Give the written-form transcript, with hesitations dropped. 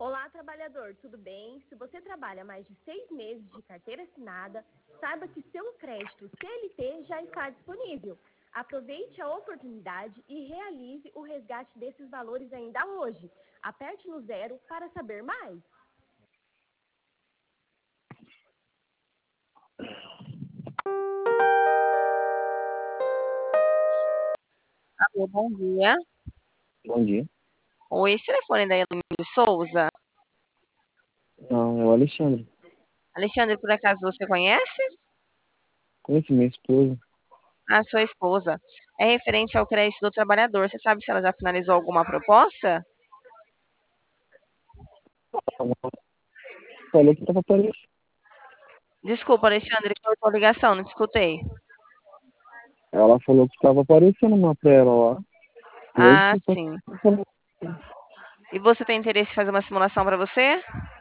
Olá, trabalhador, tudo bem? Se você trabalha mais de 6 meses de carteira assinada, saiba que seu crédito CLT já está disponível. Aproveite a oportunidade e realize o resgate desses valores ainda hoje. Aperte no 0 para saber mais. Alô, bom dia. Bom dia. Oi, esse telefone da Emílio Souza. Não, é o Alexandre. Alexandre, por acaso você conhece? Conheço minha esposa. A sua esposa. É referente ao crédito do trabalhador. Você sabe se ela já finalizou alguma proposta? Falou que estava aparecendo. Desculpa, Alexandre, cortou a ligação, não te escutei. Ela falou que estava aparecendo uma pra ela lá. E aí Ah, você só sim. falou. E você tem interesse em fazer uma simulação para você?